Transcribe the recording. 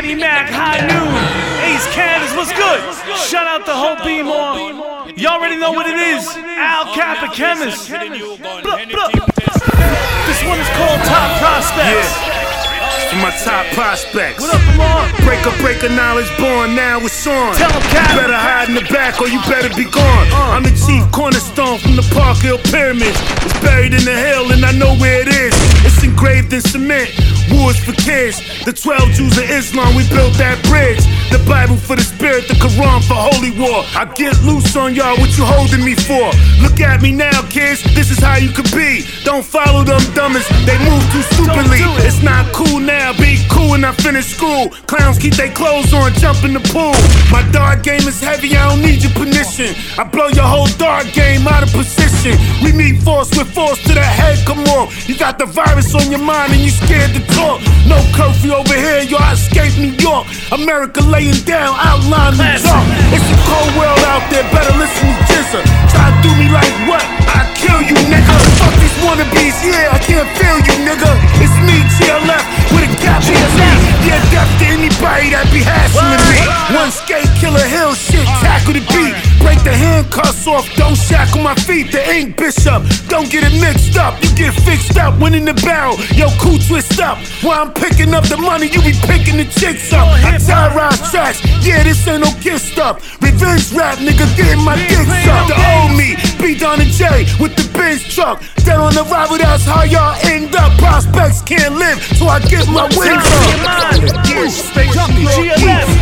Danny Mac, High Noon, Ace Candace, what's good? Shout out the whole beam on. Y'all already know what it is. Al Kappa Chemist. This one is called Top Prospects. For my top prospects. What up, Lamar? Breaker, knowledge born, now it's on. Tell 'em, Cap. You better hide in the back or you better be gone. I'm the chief cornerstone from the Park Hill Pyramids. It's buried in the hill and I know where it is. It's engraved in cement, wars for kids. The 12 Jews of Islam, we built that bridge. The Bible for the spirit, the Quran for holy war. I get loose on y'all, what you holding me for? Look at me now, kids, this is how you could be. Don't follow them dummies, they move too stupidly. It's not cool now, be cool when I finish school. Clowns keep their clothes on, jump in the pool. My dart game is heavy, I don't need your permission. I blow your whole dart game out of position. We meet force with force to the head, come on. You got the virus on your mind and you scared to talk. No curfew over here, yo, I escaped New York. America laying down, outline New York. It's a cold world out there, better listen to Jizza. Try to do me like what? I kill you, nigga. Fuck these wannabes, yeah, I can't feel you, nigga. It's me, GLF, with a capital T. Yeah, death to anybody that be hassling me. One skate, killer hill shit, tackle the beat. Break the handcuffs off, don't shackle my feet. The ink bishop, don't get it mixed up. You get fixed up, when in the barrel, yo, cool twist up. While I'm picking up the money, you be picking the chicks up. I terrorize tracks, yeah, this ain't no kiss stuff. Revenge rap, nigga, getting my dicks up. The old me, B Don and J with the Benz truck. Dead on the rival, that's how y'all end up. Prospects can't live, so I get my wings up. GLF.